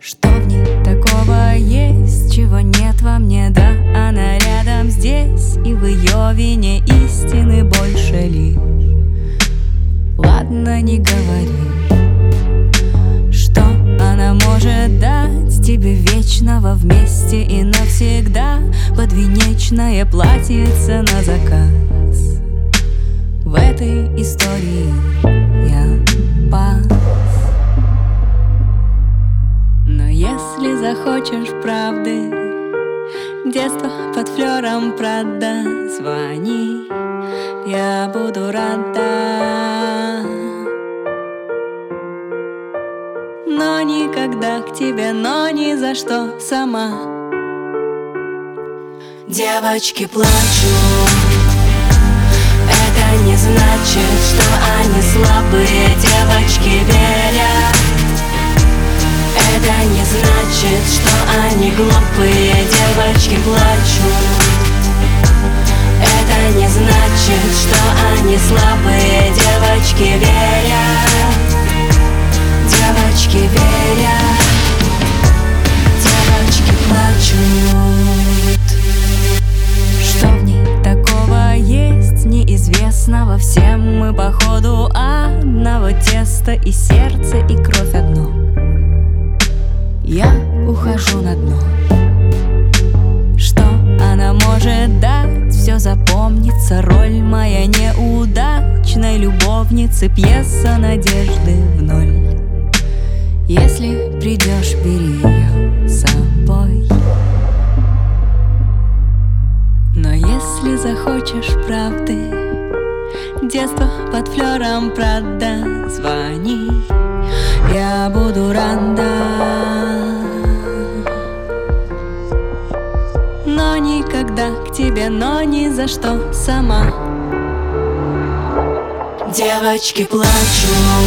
Что в ней такого есть, чего нет во мне? Да, она рядом здесь, и в ее вине истины больше ли? Ладно, не говори, что она может дать тебе вечного вместе и навсегда подвенечное платьице на заказ. В этой истории я пас. Но если захочешь правды, детство под флером Прада, звони, я буду рада. Но никогда к тебе, но ни за что сама. Девочки плачут, это не значит, что они слабые. Девочки верят, это не значит, что они глупые. Девочки плачут, это не значит, что они слабые. Девочки верят, девочки верят, девочки плачут. Что в ней такого есть неизвестного? Всем мы походу одного теста, и сердце, и кровь одно. Я ухожу на дно. Что она может дать? Все запомнится. Роль моя неудачной любовницы, пьеса надежды в ноль. Если придешь, бери ее с собой. Но если захочешь правды, детство под флером Прада, звони, я буду рада. Но никогда к тебе, но ни за что сама. Девочки плачут,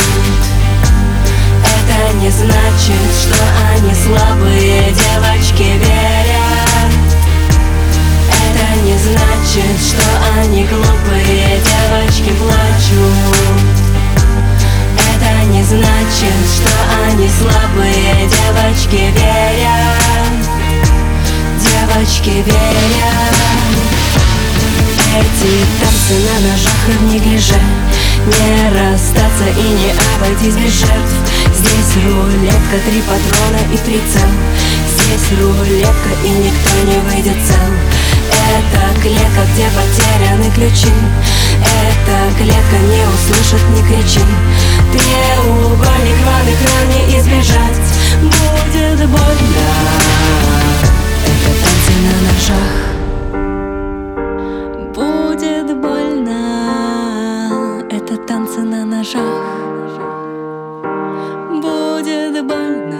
это не значит, что они слабые. Девочки верят, это не значит, что они глупые. Девочки плачут, это не значит, что они слабые. Девочки верят, девочки верят. Эти танцы на ножах и в неглиже, не расстаться и не обойтись без жертв. Здесь рулетка, 3 патрона и прицел. Здесь рулетка и никто не выйдет цел. Это клетка, где потеряны ключи. Эта клетка не услышит, не кричи. Треугольник в экране избежать будет больно. Это танцы на ножах. Будет больно. Это танцы на ножах. Будет больно.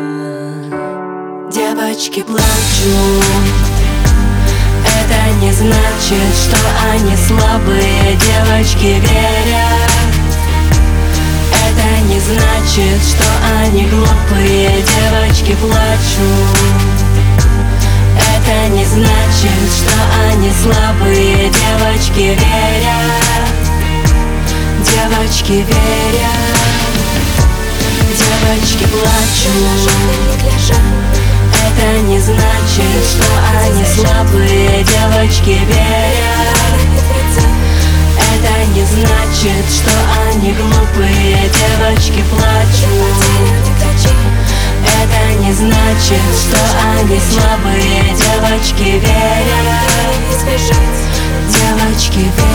Девочки плачут, это не значит, что они слабые. Девочки верят, это не значит, что они глупые. Девочки плачут, это не значит, что они слабые. Девочки верят, девочки верят, девочки плачут. Это не значит, что они слабые. Девочки верят, это не значит, что они глупые. Девочки плачут, это не значит, что они слабые. Девочки верят, девочки верят.